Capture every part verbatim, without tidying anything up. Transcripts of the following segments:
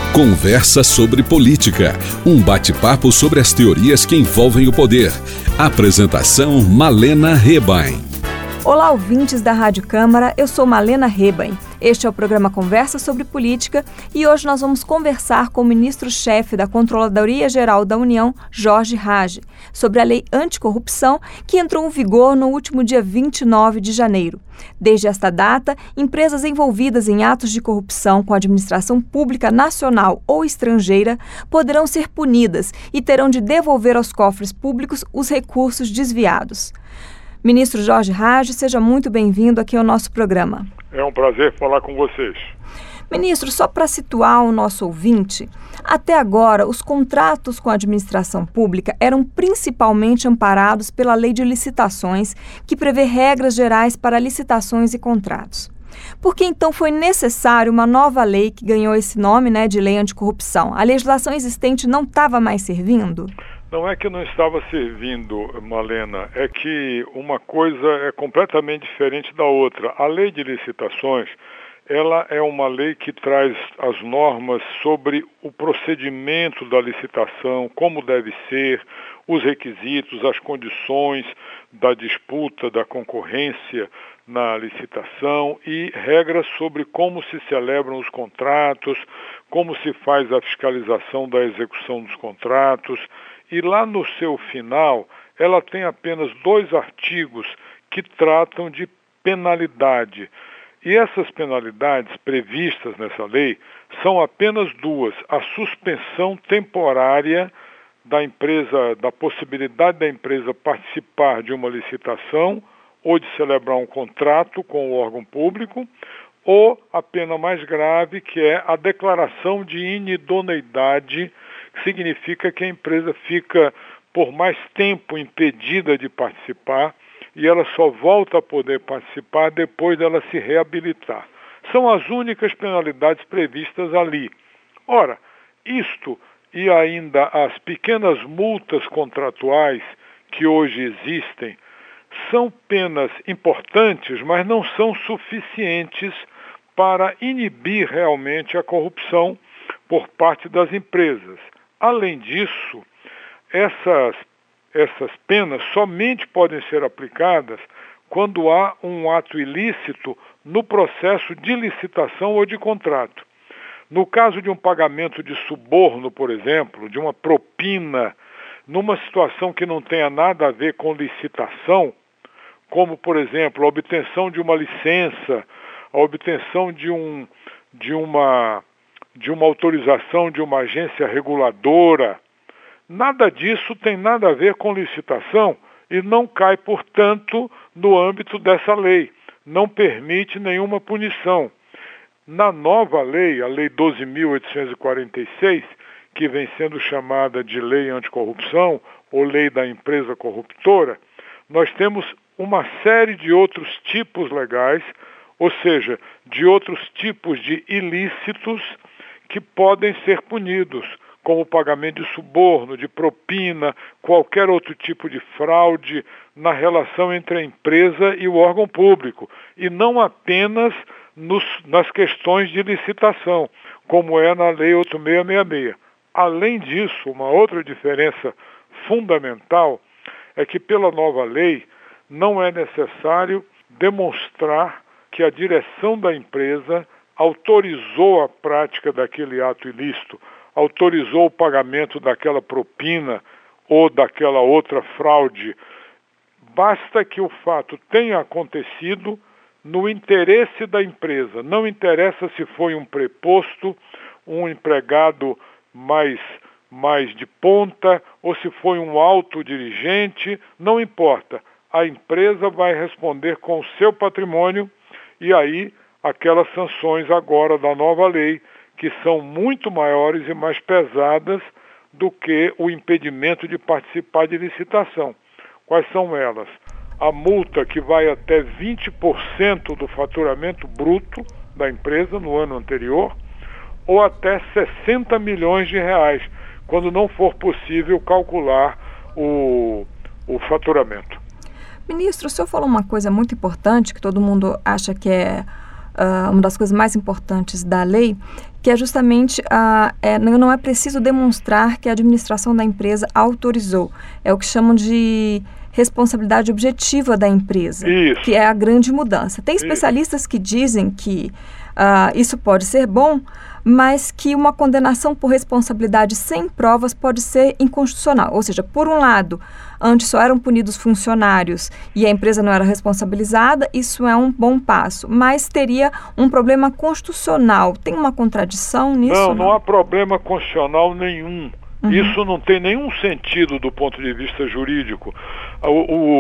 Conversa sobre política, um bate-papo sobre as teorias que envolvem o poder. Apresentação Malena Rebaim. Olá, ouvintes da Rádio Câmara, eu sou Malena Rebaim. Este é o programa Conversa sobre Política e hoje nós vamos conversar com o ministro-chefe da Controladoria Geral da União, Jorge Hage, sobre a lei anticorrupção que entrou em vigor no último dia vinte e nove de janeiro. Desde esta data, empresas envolvidas em atos de corrupção com a administração pública nacional ou estrangeira poderão ser punidas e terão de devolver aos cofres públicos os recursos desviados. Ministro Jorge Hage, seja muito bem-vindo aqui ao nosso programa. É um prazer falar com vocês. Ministro, só para situar o nosso ouvinte, até agora os contratos com a administração pública eram principalmente amparados pela Lei de Licitações, que prevê regras gerais para licitações e contratos. Por que então foi necessário uma nova lei que ganhou esse nome, né, de Lei Anticorrupção? A legislação existente não estava mais servindo? Não é que não estava servindo, Malena, é que uma coisa é completamente diferente da outra. A lei de licitações, ela é uma lei que traz as normas sobre o procedimento da licitação, como deve ser, os requisitos, as condições da disputa, da concorrência na licitação e regras sobre como se celebram os contratos, como se faz a fiscalização da execução dos contratos. E lá no seu final, ela tem apenas dois artigos que tratam de penalidade. E essas penalidades previstas nessa lei são apenas duas: a suspensão temporária da empresa, da possibilidade da empresa participar de uma licitação ou de celebrar um contrato com o órgão público, ou a pena mais grave, que é a declaração de inidoneidade, que significa que a empresa fica por mais tempo impedida de participar e ela só volta a poder participar depois dela se reabilitar. São as únicas penalidades previstas ali. Ora, isto e ainda as pequenas multas contratuais que hoje existem são penas importantes, mas não são suficientes para inibir realmente a corrupção por parte das empresas. Além disso, essas, essas penas somente podem ser aplicadas quando há um ato ilícito no processo de licitação ou de contrato. No caso de um pagamento de suborno, por exemplo, de uma propina, numa situação que não tenha nada a ver com licitação, como, por exemplo, a obtenção de uma licença, a obtenção de, um, de, uma, de uma autorização de uma agência reguladora, nada disso tem nada a ver com licitação e não cai, portanto, no âmbito dessa lei. Não permite nenhuma punição. Na nova lei, a Lei doze mil oitocentos e quarenta e seis, que vem sendo chamada de Lei Anticorrupção ou Lei da Empresa Corruptora, nós temos uma série de outros tipos legais, ou seja, de outros tipos de ilícitos que podem ser punidos, como o pagamento de suborno, de propina, qualquer outro tipo de fraude na relação entre a empresa e o órgão público, e não apenas nos, nas questões de licitação, como é na Lei oito mil seiscentos e sessenta e seis. Além disso, uma outra diferença fundamental é que pela nova lei não é necessário demonstrar que a direção da empresa autorizou a prática daquele ato ilícito, autorizou o pagamento daquela propina ou daquela outra fraude. Basta que o fato tenha acontecido no interesse da empresa. Não interessa se foi um preposto, um empregado mais, mais de ponta, ou se foi um alto dirigente, não importa. A empresa vai responder com o seu patrimônio e aí aquelas sanções agora da nova lei, que são muito maiores e mais pesadas do que o impedimento de participar de licitação. Quais são elas? A multa que vai até vinte por cento do faturamento bruto da empresa no ano anterior, ou até sessenta milhões de reais, quando não for possível calcular o, o faturamento. Ministro, o senhor falou uma coisa muito importante que todo mundo acha que é uh, uma das coisas mais importantes da lei, que é justamente, uh, é, não é preciso demonstrar que a administração da empresa autorizou. É o que chamam de responsabilidade objetiva da empresa, Isso. que é a grande mudança. Tem especialistas que dizem que uh, isso pode ser bom, mas que uma condenação por responsabilidade sem provas pode ser inconstitucional. Ou seja, por um lado, antes só eram punidos funcionários e a empresa não era responsabilizada, isso é um bom passo, mas teria um problema constitucional. Tem uma contradição nisso? Não, não, não há problema constitucional nenhum. Uhum. Isso não tem nenhum sentido do ponto de vista jurídico. O,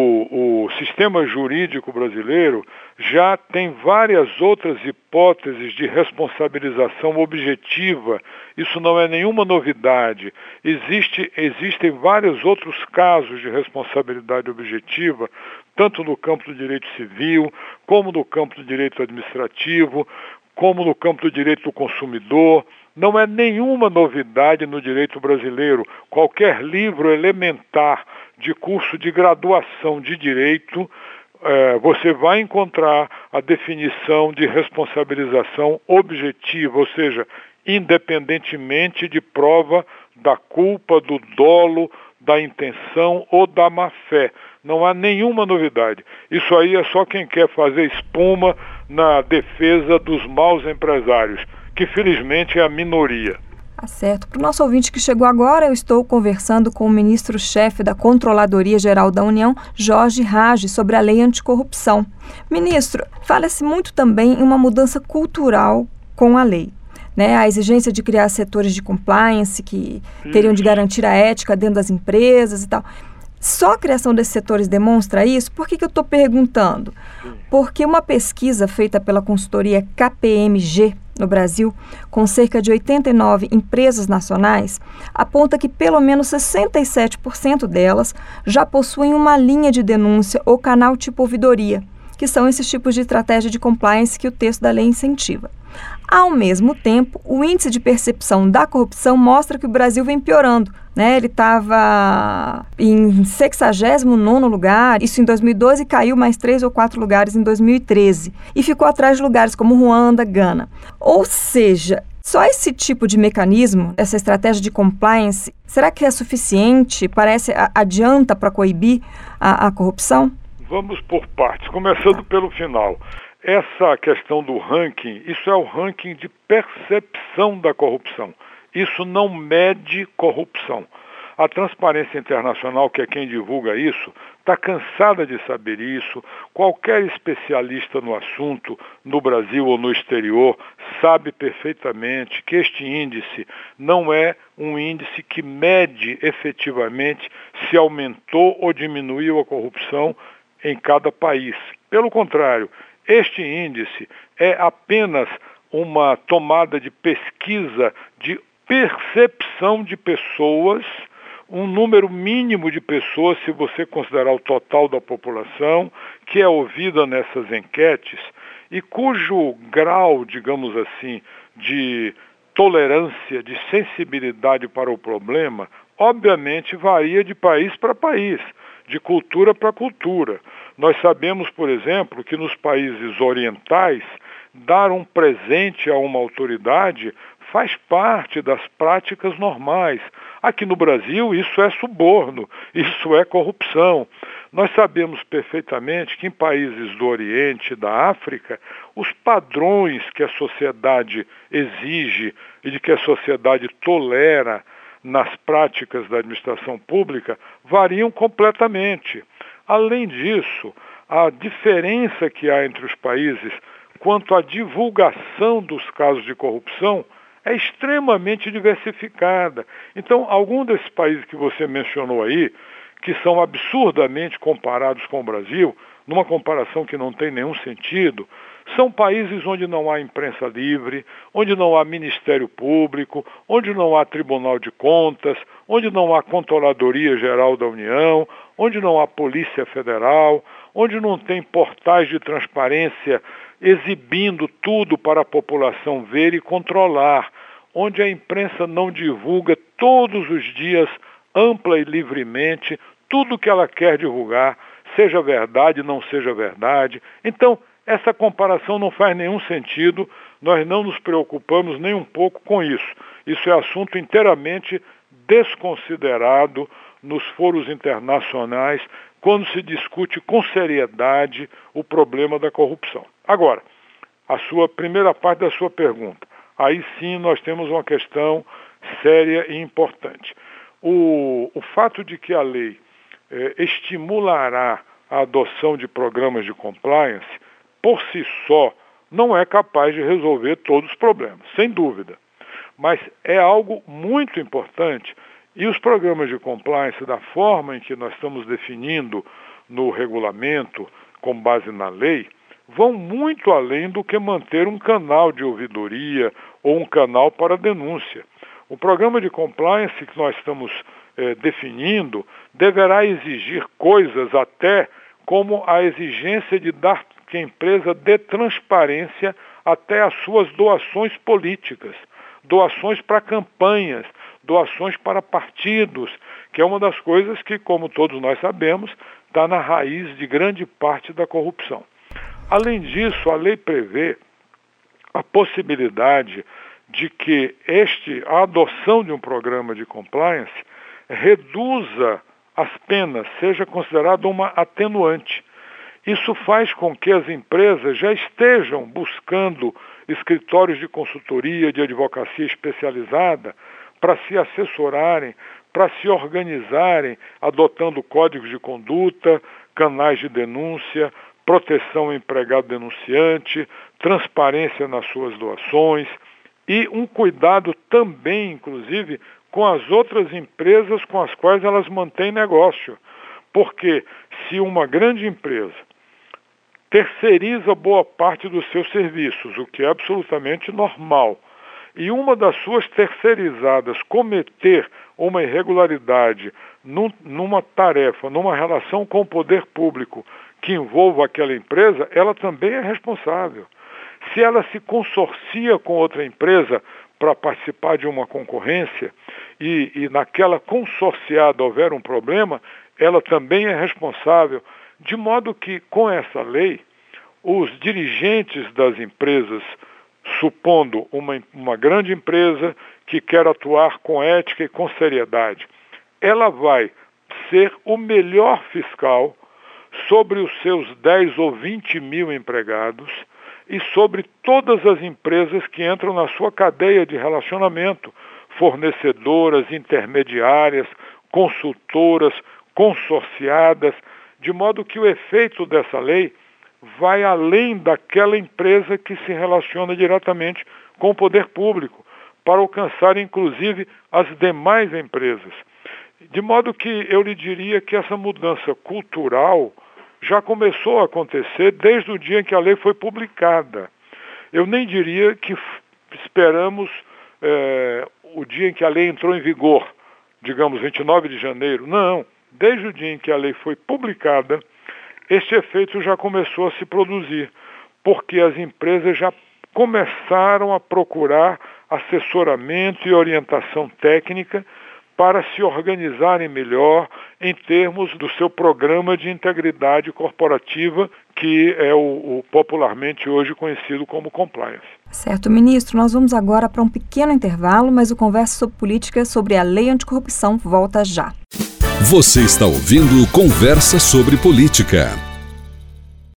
o, o sistema jurídico brasileiro já tem várias outras hipóteses de responsabilização objetiva. Isso não é nenhuma novidade. Existe, existem vários outros casos de responsabilidade objetiva, tanto no campo do direito civil, como no campo do direito administrativo, como no campo do direito do consumidor. Não é nenhuma novidade no direito brasileiro. Qualquer livro elementar de curso de graduação de direito, é, você vai encontrar a definição de responsabilização objetiva, ou seja, independentemente de prova da culpa, do dolo, da intenção ou da má-fé. Não há nenhuma novidade. Isso aí é só quem quer fazer espuma na defesa dos maus empresários, que felizmente é a minoria. Tá certo. Para o nosso ouvinte que chegou agora, eu estou conversando com o ministro-chefe da Controladoria Geral da União, Jorge Hage, sobre a lei anticorrupção. Ministro, fala-se muito também em uma mudança cultural com a lei. Né, a exigência de criar setores de compliance que teriam de garantir a ética dentro das empresas e tal. Só a criação desses setores demonstra isso? Por que, que eu estou perguntando? Porque uma pesquisa feita pela consultoria K P M G no Brasil, com cerca de oitenta e nove empresas nacionais, aponta que pelo menos sessenta e sete por cento delas já possuem uma linha de denúncia ou canal tipo ouvidoria, que são esses tipos de estratégia de compliance que o texto da lei incentiva. Ao mesmo tempo, o índice de percepção da corrupção mostra que o Brasil vem piorando. Né? Ele estava em sexagésimo nono lugar, isso em dois mil e doze, e caiu mais três ou quatro lugares em dois mil e treze. E ficou atrás de lugares como Ruanda, Gana. Ou seja, só esse tipo de mecanismo, essa estratégia de compliance, será que é suficiente? Parece, adianta para coibir a, a corrupção? Vamos por partes, começando pelo final. Essa questão do ranking, isso é o ranking de percepção da corrupção. Isso não mede corrupção. A Transparência Internacional, que é quem divulga isso, está cansada de saber isso. Qualquer especialista no assunto, no Brasil ou no exterior, sabe perfeitamente que este índice não é um índice que mede efetivamente se aumentou ou diminuiu a corrupção em cada país. Pelo contrário, este índice é apenas uma tomada de pesquisa de percepção de pessoas, um número mínimo de pessoas, se você considerar o total da população, que é ouvida nessas enquetes e cujo grau, digamos assim, de tolerância, de sensibilidade para o problema, obviamente varia de país para país, de cultura para cultura. Nós sabemos, por exemplo, que nos países orientais, dar um presente a uma autoridade faz parte das práticas normais. Aqui no Brasil, isso é suborno, isso é corrupção. Nós sabemos perfeitamente que em países do Oriente e da África, os padrões que a sociedade exige e de que a sociedade tolera nas práticas da administração pública variam completamente. Além disso, a diferença que há entre os países quanto à divulgação dos casos de corrupção é extremamente diversificada. Então, alguns desses países que você mencionou aí, que são absurdamente comparados com o Brasil, numa comparação que não tem nenhum sentido, são países onde não há imprensa livre, onde não há Ministério Público, onde não há Tribunal de Contas, onde não há Controladoria Geral da União, onde não há Polícia Federal, onde não tem portais de transparência exibindo tudo para a população ver e controlar, onde a imprensa não divulga todos os dias, ampla e livremente, tudo que ela quer divulgar, seja verdade, não seja verdade. Então, Essa comparação não faz nenhum sentido, nós não nos preocupamos nem um pouco com isso. Isso é assunto inteiramente desconsiderado nos foros internacionais, quando se discute com seriedade o problema da corrupção. Agora, a sua primeira parte da sua pergunta, aí sim nós temos uma questão séria e importante. O, o fato de que a lei eh, estimulará a adoção de programas de compliance, por si só, não é capaz de resolver todos os problemas, sem dúvida. Mas é algo muito importante e os programas de compliance, da forma em que nós estamos definindo no regulamento, com base na lei, vão muito além do que manter um canal de ouvidoria ou um canal para denúncia. O programa de compliance que nós estamos eh, definindo deverá exigir coisas até como a exigência de dar que a empresa dê transparência até às suas doações políticas, doações para campanhas, doações para partidos, que é uma das coisas que, como todos nós sabemos, está na raiz de grande parte da corrupção. Além disso, a lei prevê a possibilidade de que este, a adoção de um programa de compliance reduza as penas, seja considerado uma atenuante. Isso faz com que as empresas já estejam buscando escritórios de consultoria, de advocacia especializada, para se assessorarem, para se organizarem, adotando códigos de conduta, canais de denúncia, proteção ao empregado denunciante, transparência nas suas doações e um cuidado também, inclusive, com as outras empresas com as quais elas mantêm negócio. Porque se uma grande empresa terceiriza boa parte dos seus serviços, o que é absolutamente normal, e uma das suas terceirizadas cometer uma irregularidade num, numa tarefa, numa relação com o poder público que envolva aquela empresa, ela também é responsável. Se ela se consorcia com outra empresa para participar de uma concorrência e, e naquela consorciada houver um problema, ela também é responsável. De modo que, com essa lei, os dirigentes das empresas, supondo uma, uma grande empresa que quer atuar com ética e com seriedade, ela vai ser o melhor fiscal sobre os seus dez ou vinte mil empregados e sobre todas as empresas que entram na sua cadeia de relacionamento, fornecedoras, intermediárias, consultoras, consorciadas, de modo que o efeito dessa lei vai além daquela empresa que se relaciona diretamente com o poder público, para alcançar inclusive as demais empresas. De modo que eu lhe diria que essa mudança cultural já começou a acontecer desde o dia em que a lei foi publicada. Eu nem diria que esperamos eh, o dia em que a lei entrou em vigor, digamos vinte e nove de janeiro. Não, desde o dia em que a lei foi publicada, este efeito já começou a se produzir, porque as empresas já começaram a procurar assessoramento e orientação técnica para se organizarem melhor em termos do seu programa de integridade corporativa, que é o, o popularmente hoje conhecido como compliance. Certo, ministro. Nós vamos agora para um pequeno intervalo, mas o Conversa sobre Política sobre a Lei Anticorrupção volta já. Você está ouvindo Conversa sobre Política.